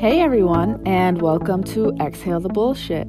Hey everyone, and welcome to Exhale the Bullshit.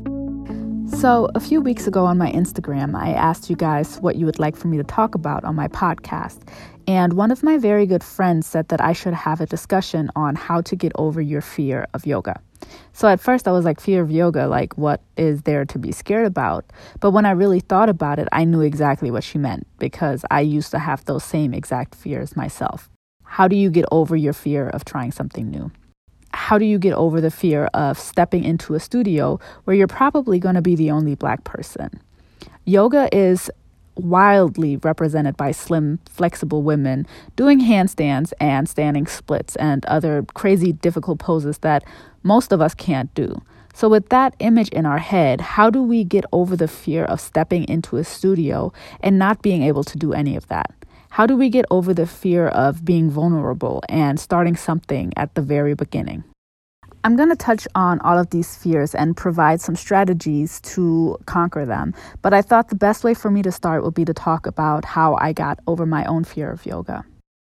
So, a few weeks ago on my Instagram, I asked you guys what you would like for me to talk about on my podcast. And one of my very good friends said that I should have a discussion on how to get over your fear of yoga. So at first I was like, fear of yoga, like what is there to be scared about? But when I really thought about it, I knew exactly what she meant because I used to have those same exact fears myself. How do you get over your fear of trying something new? How do you get over the fear of stepping into a studio where you're probably going to be the only Black person? Yoga is wildly represented by slim, flexible women doing handstands and standing splits and other crazy, difficult poses that most of us can't do. So with that image in our head, how do we get over the fear of stepping into a studio and not being able to do any of that? How do we get over the fear of being vulnerable and starting something at the very beginning? I'm going to touch on all of these fears and provide some strategies to conquer them. But I thought the best way for me to start would be to talk about how I got over my own fear of yoga.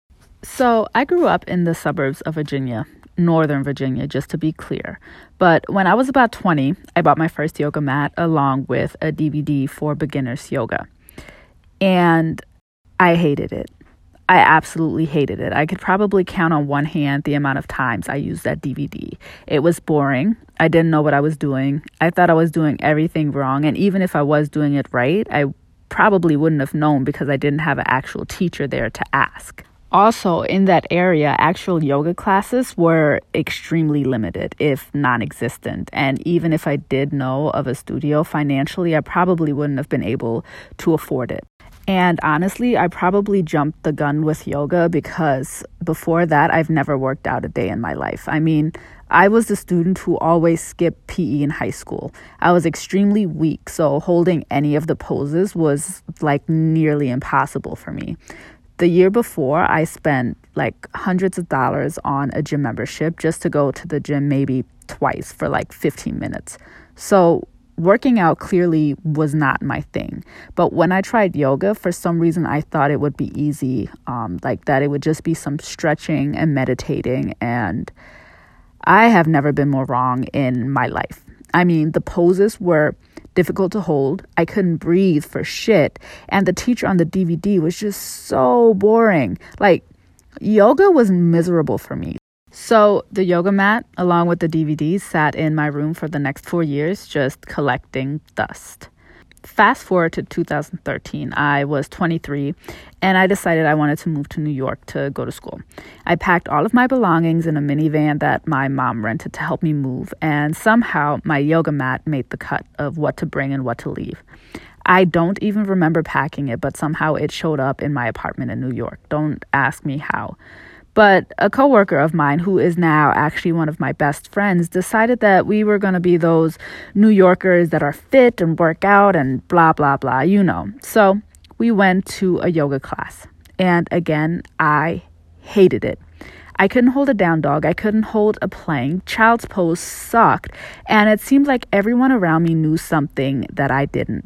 So I grew up in the suburbs of Virginia, Northern Virginia, just to be clear. But when I was about 20, I bought my first yoga mat along with a DVD for beginners yoga. And I hated it. I absolutely hated it. I could probably count on one hand the amount of times I used that DVD. It was boring. I didn't know what I was doing. I thought I was doing everything wrong. And even if I was doing it right, I probably wouldn't have known because I didn't have an actual teacher there to ask. Also, in that area, actual yoga classes were extremely limited, if non-existent. And even if I did know of a studio financially, I probably wouldn't have been able to afford it. And honestly, I probably jumped the gun with yoga because before that, I've never worked out a day in my life. I mean, I was the student who always skipped PE in high school. I was extremely weak, so holding any of the poses was like nearly impossible for me. The year before, I spent like hundreds of dollars on a gym membership just to go to the gym maybe twice for like 15 minutes. So working out clearly was not my thing. But when I tried yoga, for some reason, I thought it would be easy, like that it would just be some stretching and meditating. And I have never been more wrong in my life. I mean, the poses were difficult to hold. I couldn't breathe for shit. And the teacher on the DVD was just so boring. Like, yoga was miserable for me. So the yoga mat, along with the DVDs, sat in my room for the next 4 years, just collecting dust. Fast forward to 2013, I was 23, and I decided I wanted to move to New York to go to school. I packed all of my belongings in a minivan that my mom rented to help me move, and somehow my yoga mat made the cut of what to bring and what to leave. I don't even remember packing it, but somehow it showed up in my apartment in New York. Don't ask me how. But a coworker of mine, who is now actually one of my best friends, decided that we were going to be those New Yorkers that are fit and work out and blah, blah, blah, you know. So we went to a yoga class. And again, I hated it. I couldn't hold a down dog. I couldn't hold a plank. Child's pose sucked. And it seemed like everyone around me knew something that I didn't.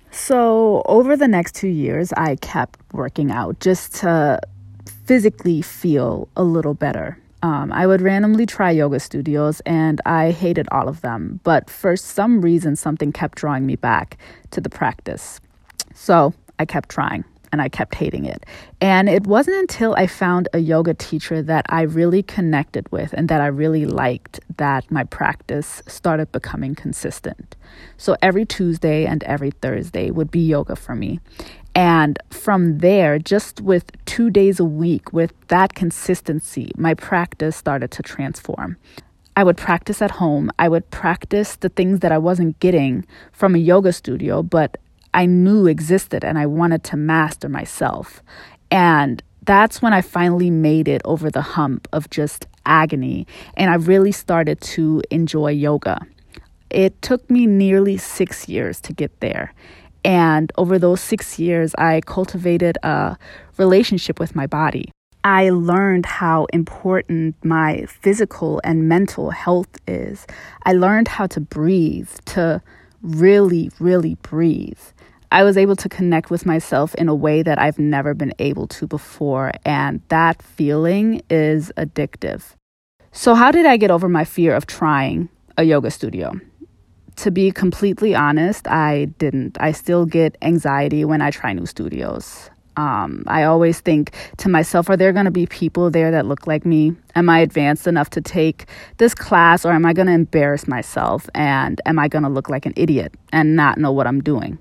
So over the next 2 years, I kept working out just to physically feel a little better. I would randomly try yoga studios and I hated all of them. But for some reason, something kept drawing me back to the practice. So I kept trying and I kept hating it. And it wasn't until I found a yoga teacher that I really connected with and that I really liked that my practice started becoming consistent. So every Tuesday and every Thursday would be yoga for me. And from there, just with 2 days a week, with that consistency, my practice started to transform. I would practice at home. I would practice the things that I wasn't getting from a yoga studio, but I knew existed and I wanted to master myself. And that's when I finally made it over the hump of just agony. And I really started to enjoy yoga. It took me nearly 6 years to get there. And over those 6 years, I cultivated a relationship with my body. I learned how important my physical and mental health is. I learned how to breathe, to really, really breathe. I was able to connect with myself in a way that I've never been able to before. And that feeling is addictive. So how did I get over my fear of trying a yoga studio? To be completely honest, I didn't. I still get anxiety when I try new studios. I always think to myself, are there going to be people there that look like me? Am I advanced enough to take this class, or am I going to embarrass myself? And am I going to look like an idiot and not know what I'm doing?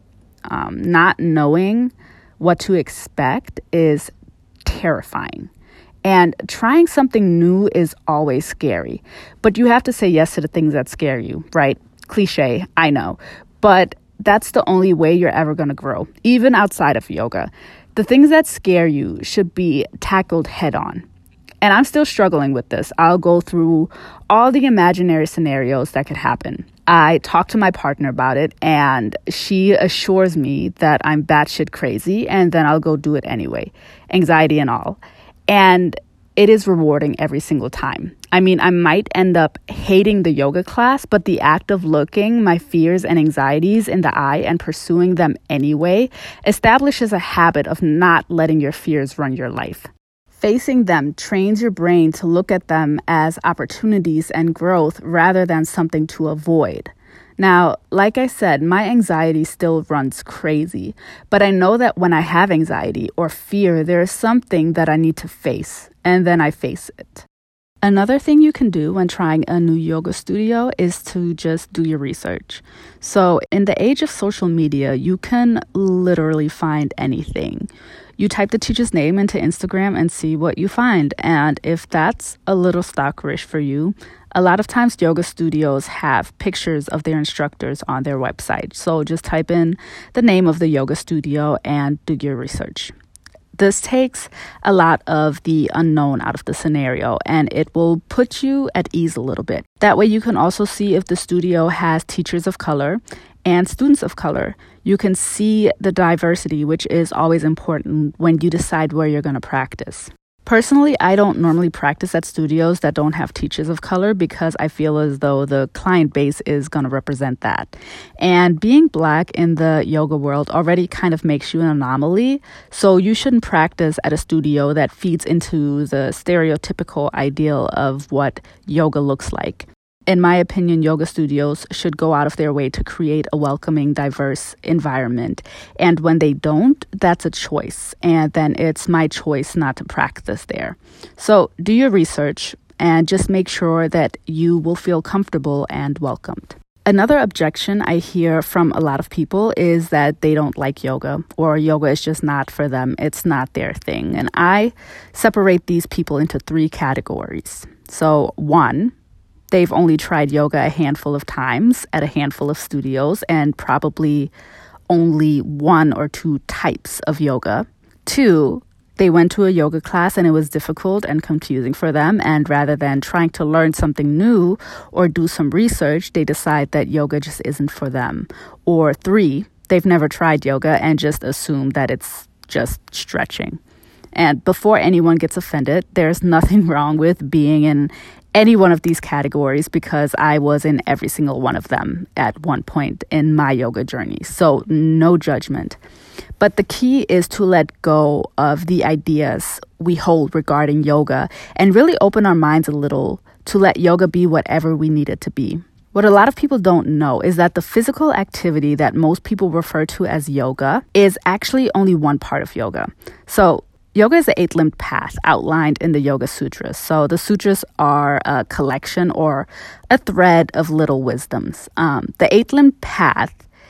Not knowing what to expect is terrifying. And trying something new is always scary. But you have to say yes to the things that scare you, right? Cliche, I know. But that's the only way you're ever going to grow, even outside of yoga. The things that scare you should be tackled head on. And I'm still struggling with this. I'll go through all the imaginary scenarios that could happen. I talk to my partner about it, and she assures me that I'm batshit crazy, and then I'll go do it anyway, anxiety and all. And it is rewarding every single time. I mean, I might end up hating the yoga class, but the act of looking my fears and anxieties in the eye and pursuing them anyway establishes a habit of not letting your fears run your life. Facing them trains your brain to look at them as opportunities and growth rather than something to avoid. Now, like I said, my anxiety still runs crazy, but I know that when I have anxiety or fear, there is something that I need to face, and then I face it. Another thing you can do when trying a new yoga studio is to just do your research. So in the age of social media, you can literally find anything. You type the teacher's name into Instagram and see what you find. And if that's a little stalkerish for you, a lot of times yoga studios have pictures of their instructors on their website. So just type in the name of the yoga studio and do your research. This takes a lot of the unknown out of the scenario, and it will put you at ease a little bit. That way you can also see if the studio has teachers of color and students of color. You can see the diversity, which is always important when you decide where you're going to practice. Personally, I don't normally practice at studios that don't have teachers of color because I feel as though the client base is going to represent that. And being Black in the yoga world already kind of makes you an anomaly, so you shouldn't practice at a studio that feeds into the stereotypical ideal of what yoga looks like. In my opinion, yoga studios should go out of their way to create a welcoming, diverse environment. And when they don't, that's a choice. And then it's my choice not to practice there. So do your research and just make sure that you will feel comfortable and welcomed. Another objection I hear from a lot of people is that they don't like yoga, or yoga is just not for them. It's not their thing. And I separate these people into 3 categories. So 1, they've only tried yoga a handful of times at a handful of studios and probably only 1 or 2 types of yoga. 2, they went to a yoga class and it was difficult and confusing for them, and rather than trying to learn something new or do some research, they decide that yoga just isn't for them. Or 3, they've never tried yoga and just assume that it's just stretching. And before anyone gets offended, there's nothing wrong with being in any one of these categories because I was in every single one of them at one point in my yoga journey. So no judgment. But the key is to let go of the ideas we hold regarding yoga and really open our minds a little to let yoga be whatever we need it to be. What a lot of people don't know is that the physical activity that most people refer to as yoga is actually only one part of yoga. So yoga is the 8-limbed path outlined in the Yoga Sutras. So the sutras are a collection or a thread of little wisdoms. The 8-limbed path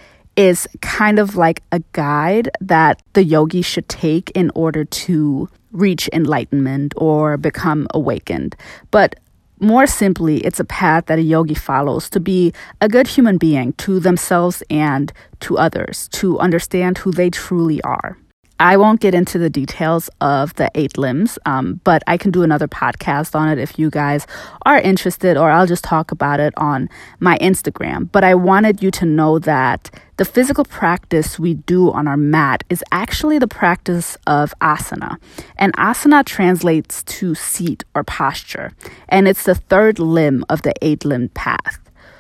is kind of like a guide that the yogi should take in order to reach enlightenment or become awakened. But more simply, it's a path that a yogi follows to be a good human being to themselves and to others, to understand who they truly are. I won't get into the details of the 8 limbs, but I can do another podcast on it if you guys are interested, or I'll just talk about it on my Instagram. But I wanted you to know that the physical practice we do on our mat is actually the practice of asana. And asana translates to seat or posture, and it's the 3rd limb of the 8-limbed path.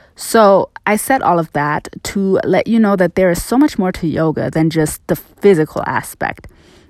So I said all of that to let you know that there is so much more to yoga than just the physical aspect.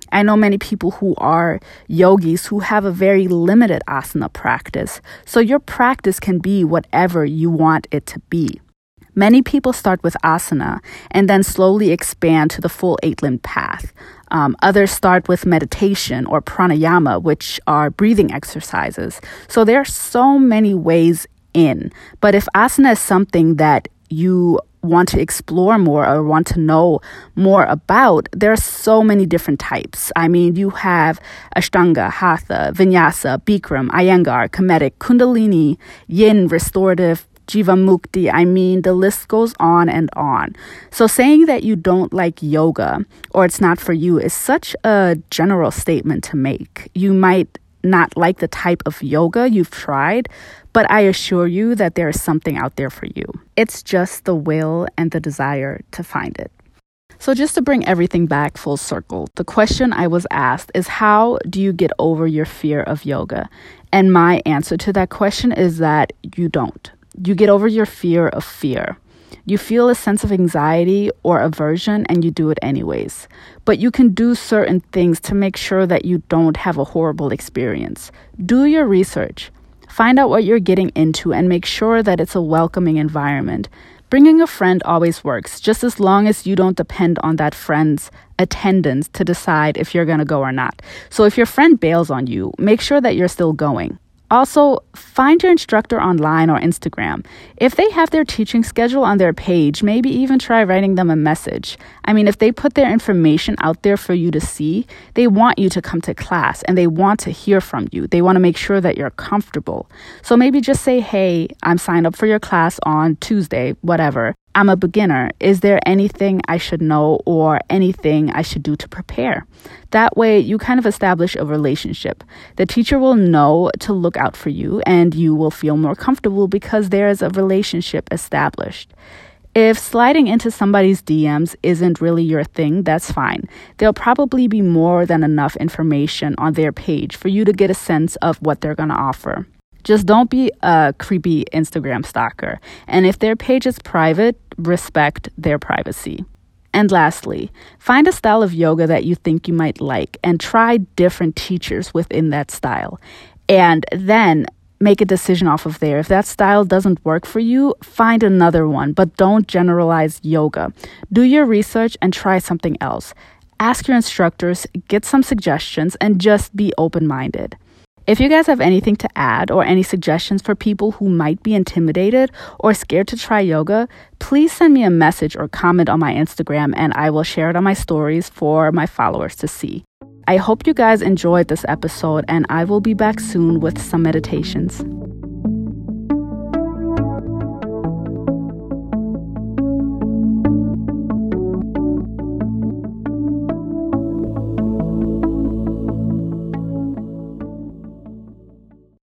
I know many people who are yogis who have a very limited asana practice, so your practice can be whatever you want it to be. Many people start with asana and then slowly expand to the full 8-limb path. Others start with meditation or pranayama, which are breathing exercises. So there are so many ways in. But if asana is something that you want to explore more or want to know more about, there are so many different types. I mean, you have Ashtanga, Hatha, Vinyasa, Bikram, Iyengar, Kemetic, Kundalini, Yin, Restorative, Jivamukti. I mean, the list goes on and on. So saying that you don't like yoga or it's not for you is such a general statement to make. You might not like the type of yoga you've tried, but I assure you that there is something out there for you. It's just the will and the desire to find it. So just to bring everything back full circle, the question I was asked is, how do you get over your fear of yoga? And my answer to that question is that you don't. You get over your fear of fear. You feel a sense of anxiety or aversion and you do it anyways. But you can do certain things to make sure that you don't have a horrible experience. Do your research. Find out what you're getting into and make sure that it's a welcoming environment. Bringing a friend always works, just as long as you don't depend on that friend's attendance to decide if you're going to go or not. So if your friend bails on you, make sure that you're still going. Also, find your instructor online or Instagram. If they have their teaching schedule on their page, maybe even try writing them a message. I mean, if they put their information out there for you to see, they want you to come to class and they want to hear from you. They want to make sure that you're comfortable. So maybe just say, hey, I'm signed up for your class on Tuesday, whatever. I'm a beginner. Is there anything I should know or anything I should do to prepare? That way, you kind of establish a relationship. The teacher will know to look out for you and you will feel more comfortable because there is a relationship established. If sliding into somebody's DMs isn't really your thing, that's fine. There'll probably be more than enough information on their page for you to get a sense of what they're going to offer. Just don't be a creepy Instagram stalker. And if their page is private, respect their privacy. And lastly, find a style of yoga that you think you might like and try different teachers within that style. And then make a decision off of there. If that style doesn't work for you, find another one, but don't generalize yoga. Do your research and try something else. Ask your instructors, get some suggestions, and just be open-minded. If you guys have anything to add or any suggestions for people who might be intimidated or scared to try yoga, please send me a message or comment on my Instagram and I will share it on my stories for my followers to see. I hope you guys enjoyed this episode and I will be back soon with some meditations.